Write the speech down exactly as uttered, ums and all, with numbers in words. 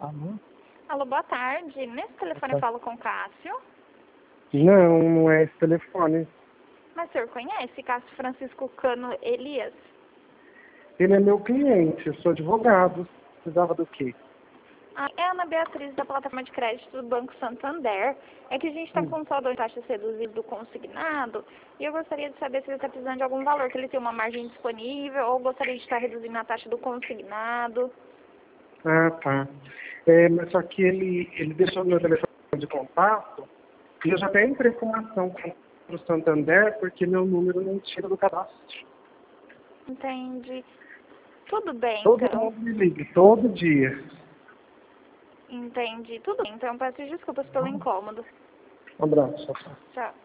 Alô? Alô, boa tarde. Nesse telefone eu falo com o Cássio. Não, não é esse telefone. Mas o senhor conhece Cássio Francisco Cano Elias? Ele é meu cliente, eu sou advogado. Precisava do quê? Ah, é a Ana Beatriz da plataforma de crédito do Banco Santander. É que a gente está Hum. com um saldo de taxas reduzido do consignado e eu gostaria de saber se ele está precisando de algum valor, que ele tem uma margem disponível ou gostaria de estar reduzindo a taxa do consignado. Ah, tá. É, mas só que ele, ele deixou meu telefone de contato e eu já até entrei com uma ação para o Santander porque meu número não tira do cadastro. Entendi. Tudo bem, Todo então. mundo me liga, todo dia. Entendi. Tudo bem, então peço desculpas pelo incômodo. Um abraço. Tchau.